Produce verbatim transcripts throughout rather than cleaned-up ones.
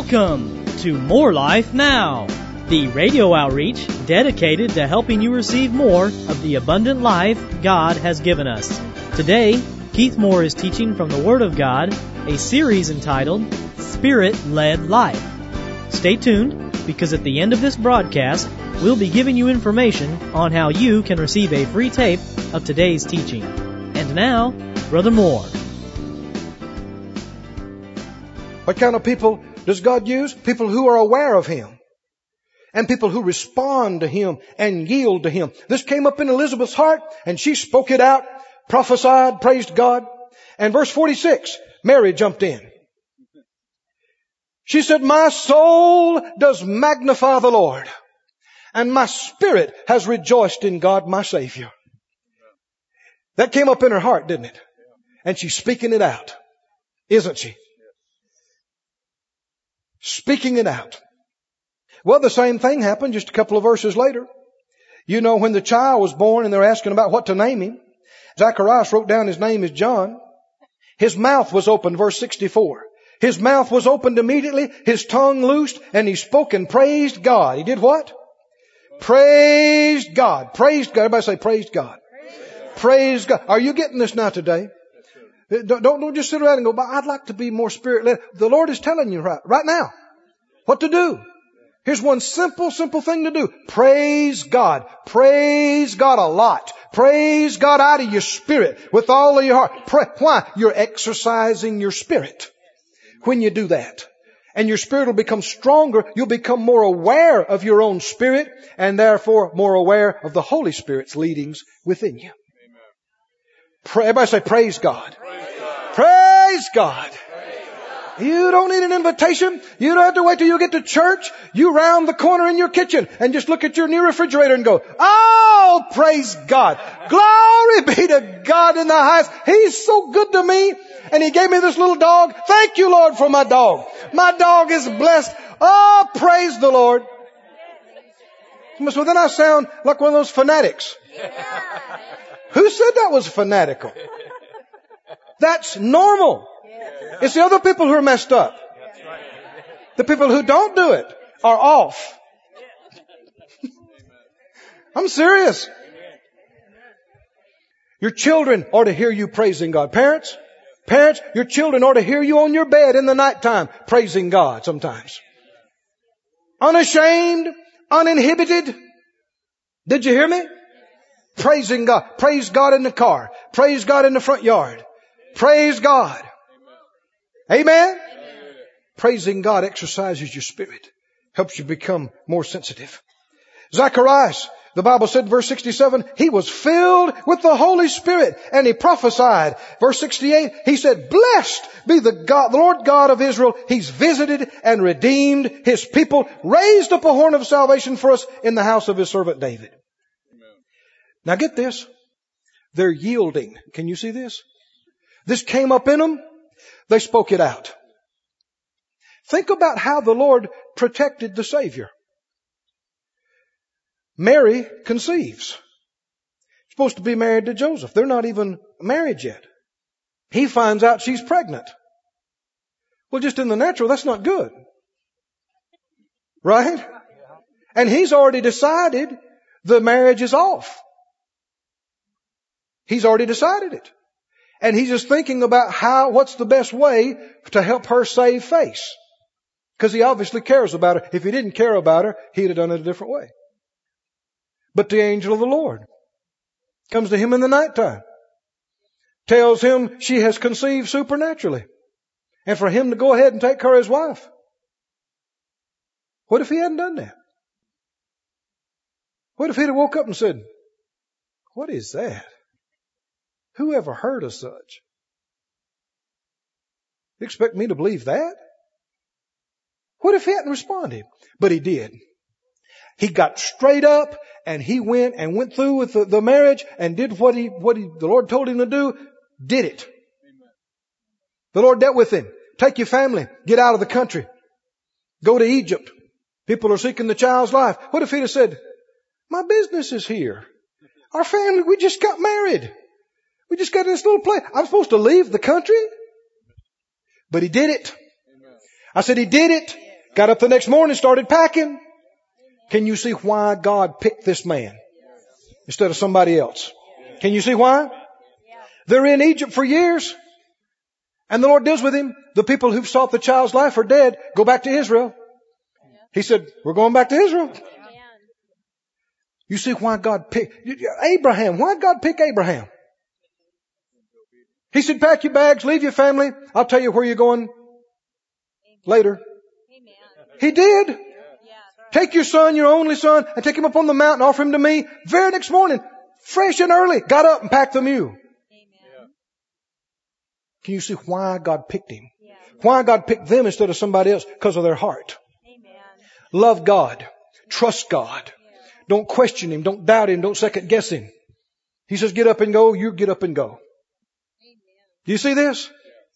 Welcome to More Life Now, the radio outreach dedicated to helping you receive more of the abundant life God has given us. Today, Keith Moore is teaching from the Word of God, a series entitled Spirit-Led Life. Stay tuned, because at the end of this broadcast, we'll be giving you information on how you can receive a free tape of today's teaching. And now, Brother Moore. What kind of people does God use? People who are aware of Him. And people who respond to Him and yield to Him. This came up in Elizabeth's heart, and she spoke it out, prophesied, praised God. And verse forty-six, Mary jumped in. She said, "My soul does magnify the Lord, and my spirit has rejoiced in God my Savior." That came up in her heart, didn't it? And she's speaking it out, isn't she? Speaking it out. Well, the same thing happened just a couple of verses later. You know, when the child was born and they're asking about what to name him, Zacharias wrote down his name is John. His mouth was opened, verse sixty-four. His mouth was opened immediately, his tongue loosed, and he spoke and praised God. He did what? Praised God. Praised God. Everybody say, praised God. Praise God. Are you getting this now today? Don't, don't, don't just sit around and go, "But I'd like to be more spirit-led." The Lord is telling you right, right now what to do. Here's one simple, simple thing to do. Praise God. Praise God a lot. Praise God out of your spirit with all of your heart. Pray. Why? You're exercising your spirit when you do that. And your spirit will become stronger. You'll become more aware of your own spirit and therefore more aware of the Holy Spirit's leadings within you. Pray, everybody say, praise God. Praise God. Praise God. Praise God. You don't need an invitation. You don't have to wait till you get to church. You round the corner in your kitchen and just look at your new refrigerator and go, "Oh, praise God. Glory be to God in the highest. He's so good to me. And He gave me this little dog. Thank you, Lord, for my dog. My dog is blessed. Oh, praise the Lord." So then I sound like one of those fanatics. Who said that was fanatical? That's normal. It's the other people who are messed up. The people who don't do it are off. I'm serious. Your children ought to hear you praising God. Parents, parents, your children ought to hear you on your bed in the nighttime praising God sometimes. Unashamed, uninhibited. Did you hear me? Praising God. Praise God in the car. Praise God in the front yard. Praise God. Amen? Amen. Praising God exercises your spirit. Helps you become more sensitive. Zacharias, the Bible said, verse sixty-seven, he was filled with the Holy Spirit and he prophesied. Verse sixty-eight, he said, "Blessed be the God, the Lord God of Israel. He's visited and redeemed His people, raised up a horn of salvation for us in the house of His servant David." Now get this. They're yielding. Can you see this? This came up in them. They spoke it out. Think about how the Lord protected the Savior. Mary conceives. Supposed to be married to Joseph. They're not even married yet. He finds out she's pregnant. Well, just in the natural, that's not good. Right? And he's already decided the marriage is off. He's already decided it. And he's just thinking about how, what's the best way to help her save face. Because he obviously cares about her. If he didn't care about her, he'd have done it a different way. But the angel of the Lord comes to him in the nighttime. Tells him she has conceived supernaturally. And for him to go ahead and take her as wife. What if he hadn't done that? What if he'd have woke up and said, "What is that? Who ever heard of such? You expect me to believe that?" What if he hadn't responded? But he did. He got straight up and he went and went through with the, the marriage and did what he, what he, the Lord told him to do. Did it. Amen. The Lord dealt with him. Take your family. Get out of the country. Go to Egypt. People are seeking the child's life. What if he'd have said, "My business is here. Our family, we just got married. We just got in this little place. I'm supposed to leave the country?" But he did it. I said he did it. Got up the next morning, started packing. Can you see why God picked this man instead of somebody else? Can you see why? They're in Egypt for years. And the Lord deals with him. The people who've sought the child's life are dead. Go back to Israel. He said, we're going back to Israel. You see why God picked Abraham. Why did God pick Abraham? He said, pack your bags, leave your family. I'll tell you where you're going later. He did. Take your son, your only son, and take him up on the mountain, offer him to me. Very next morning, fresh and early, got up and packed the mule. Can you see why God picked him? Why God picked them instead of somebody else? Because of their heart. Love God. Trust God. Don't question Him. Don't doubt Him. Don't second guess Him. He says, get up and go. You get up and go. Do you see this?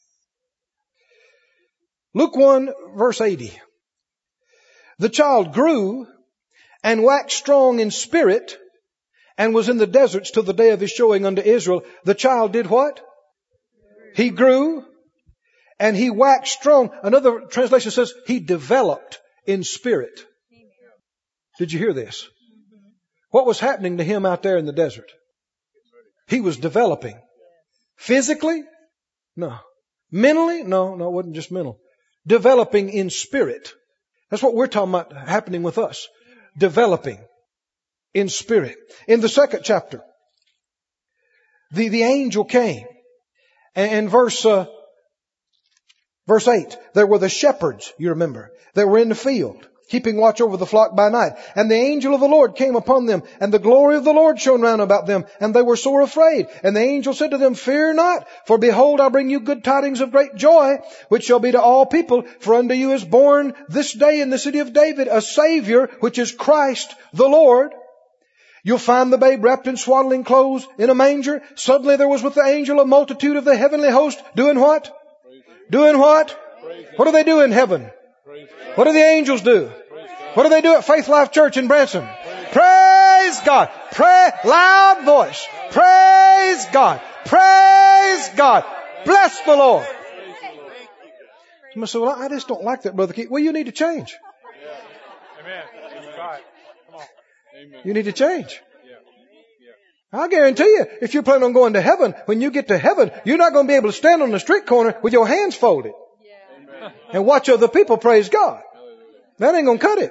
Luke one, verse eighty. The child grew and waxed strong in spirit and was in the deserts till the day of his showing unto Israel. The child did what? He grew and he waxed strong. Another translation says he developed in spirit. Did you hear this? What was happening to him out there in the desert? He was developing. Physically? No. Mentally? No, no, it wasn't just mental. Developing in spirit. That's what we're talking about happening with us. Developing in spirit. In the second chapter, the, the angel came. And in verse, uh, verse eight, there were the shepherds, you remember, that were in the field, keeping watch over the flock by night. And the angel of the Lord came upon them, and the glory of the Lord shone round about them, and they were sore afraid. And the angel said to them, fear not, for behold, I bring you good tidings of great joy, which shall be to all people. For unto you is born this day in the city of David a Savior, which is Christ the Lord. You'll find the babe wrapped in swaddling clothes in a manger. Suddenly there was with the angel a multitude of the heavenly host. Doing what? Doing what? What do they do in heaven? What do the angels do? What do they do at Faith Life Church in Branson? Praise God. Pray, loud voice. Praise God. Praise God. Bless the Lord. Somebody said, well, I just don't like that, Brother Keith. Well, you need to change. Amen. Come on. You need to change. I guarantee you, if you plan on going to heaven, when you get to heaven, you're not going to be able to stand on the street corner with your hands folded and watch other people praise God. That ain't going to cut it.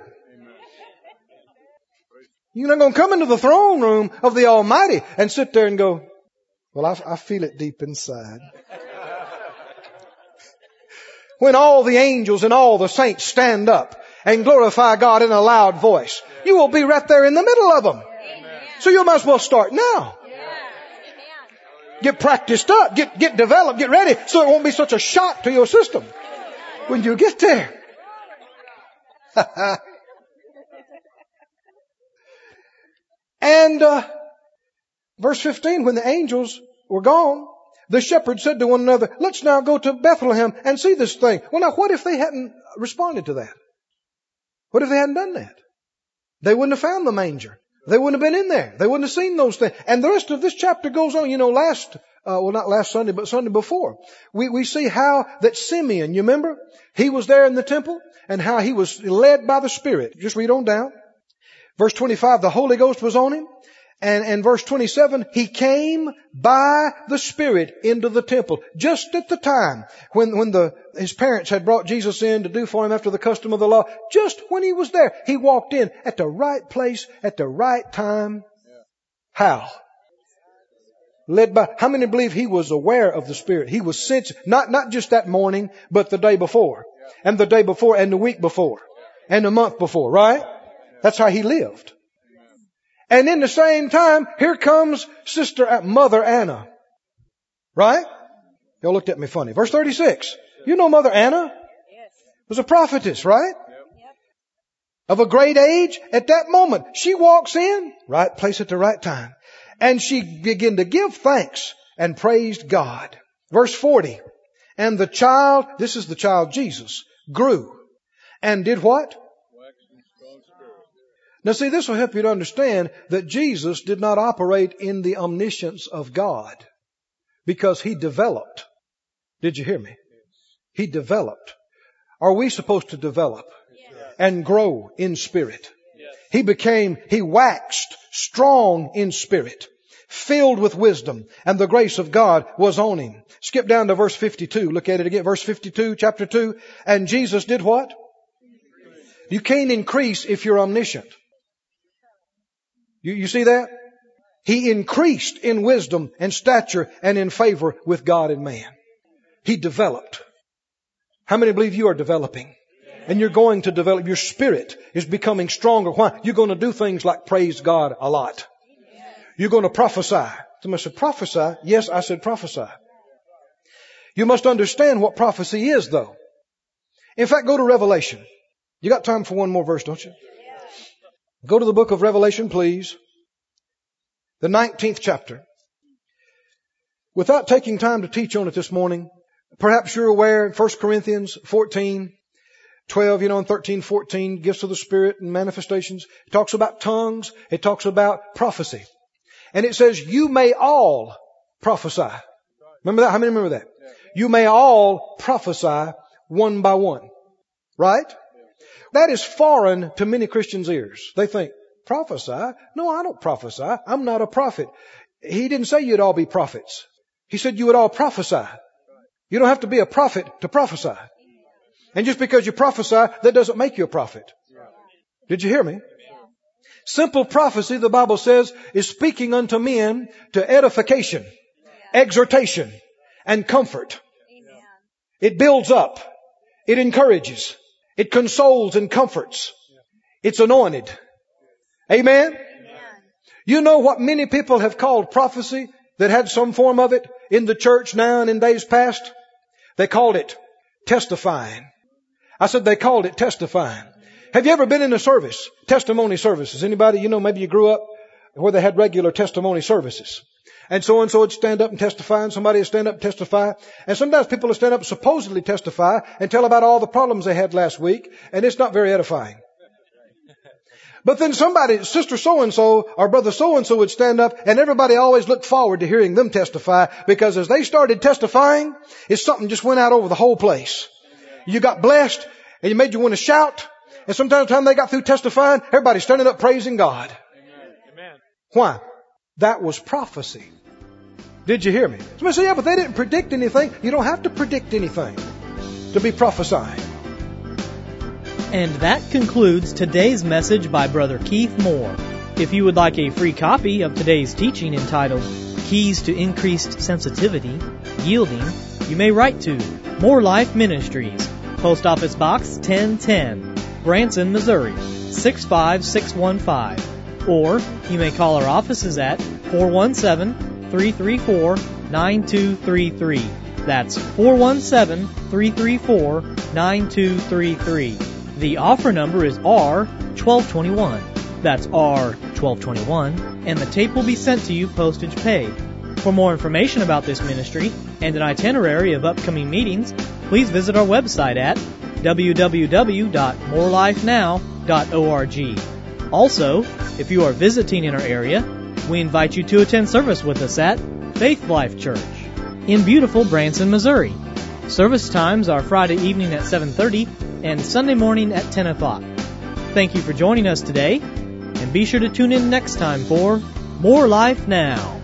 You're not going to come into the throne room of the Almighty and sit there and go, well, I, I feel it deep inside. When all the angels and all the saints stand up and glorify God in a loud voice, you will be right there in the middle of them. So you might as well start now. Get practiced up, get, get developed, get ready, so it won't be such a shock to your system when you get there. And uh, verse fifteen, when the angels were gone, the shepherds said to one another, let's now go to Bethlehem and see this thing. Well, now, what if they hadn't responded to that? What if they hadn't done that? They wouldn't have found the manger. They wouldn't have been in there. They wouldn't have seen those things. And the rest of this chapter goes on. You know, last, uh, well, not last Sunday, but Sunday before, we, we see how that Simeon, you remember? He was there in the temple and how he was led by the Spirit. Just read on down. Verse twenty-five, the Holy Ghost was on him. And, and verse twenty-seven, he came by the Spirit into the temple. Just at the time when, when the, his parents had brought Jesus in to do for him after the custom of the law. Just when he was there, he walked in at the right place, at the right time. How? Led by, how many believe he was aware of the Spirit? He was sensitive, not, not just that morning, but the day before. And the day before and the week before. And the month before, right? That's how he lived. And in the same time, here comes Sister, Mother Anna. Right? Y'all looked at me funny. Verse thirty-six. You know Mother Anna? Was a prophetess, right? Of a great age. At that moment, she walks in, right place at the right time. And she began to give thanks and praised God. Verse forty. And the child, this is the child Jesus, grew. And did what? Now see, this will help you to understand that Jesus did not operate in the omniscience of God because He developed. Did you hear me? He developed. Are we supposed to develop? and grow in spirit. He became, he waxed strong in spirit, filled with wisdom, and the grace of God was on him. Skip down to verse fifty-two. Look at it again. Verse fifty-two, chapter two. And Jesus did what? You can't increase if you're omniscient. You, you see that? He increased in wisdom and stature and in favor with God and man. He developed. How many believe you are developing? And you're going to develop. Your spirit is becoming stronger. Why? You're going to do things like praise God a lot. You're going to prophesy. Somebody said, prophesy? Yes, I said prophesy. You must understand what prophecy is, though. In fact, go to Revelation. You got time for one more verse, don't you? Go to the book of Revelation, please. The nineteenth chapter. Without taking time to teach on it this morning, perhaps you're aware in First Corinthians fourteen, twelve, you know, and thirteen, fourteen, gifts of the Spirit and manifestations. It talks about tongues. It talks about prophecy. And it says, you may all prophesy. Remember that? How many remember that? You may all prophesy one by one. Right? That is foreign to many Christians' ears. They think, prophesy? No, I don't prophesy. I'm not a prophet. He didn't say you'd all be prophets. He said you would all prophesy. You don't have to be a prophet to prophesy. And just because you prophesy, that doesn't make you a prophet. Did you hear me? Simple prophecy, the Bible says, is speaking unto men to edification, exhortation, and comfort. It builds up. It encourages. It consoles and comforts. It's anointed. Amen? Amen? You know what many people have called prophecy that had some form of it in the church now and in days past? They called it testifying. I said they called it testifying. Have you ever been in a service? Testimony services. Anybody, you know, maybe you grew up where they had regular testimony services. And so and so would stand up and testify, and somebody would stand up and testify. And sometimes people would stand up and supposedly testify and tell about all the problems they had last week, and it's not very edifying. But then somebody, sister so-and-so or brother so-and-so would stand up, and everybody always looked forward to hearing them testify, because as they started testifying, it's something just went out over the whole place. You got blessed, and you made you want to shout. And sometimes by the time they got through testifying, everybody's standing up praising God. Amen. Why? That was prophecy. Did you hear me? Somebody say, yeah, but they didn't predict anything. You don't have to predict anything to be prophesying. And that concludes today's message by Brother Keith Moore. If you would like a free copy of today's teaching entitled Keys to Increased Sensitivity, Yielding, you may write to More Life Ministries, Post Office Box ten ten, Branson, Missouri, six five six one five. Or you may call our offices at four one seven, three three four, nine two three three. That's four one seven, three three four, nine two three three. The offer number is R twelve twenty-one. That's R twelve twenty-one, and the tape will be sent to you postage paid. For more information about this ministry and an itinerary of upcoming meetings, please visit our website at w w w dot more life now dot org. Also, if you are visiting in our area, we invite you to attend service with us at Faith Life Church in beautiful Branson, Missouri. Service times are Friday evening at seven thirty and Sunday morning at ten o'clock. Thank you for joining us today, and be sure to tune in next time for More Life Now.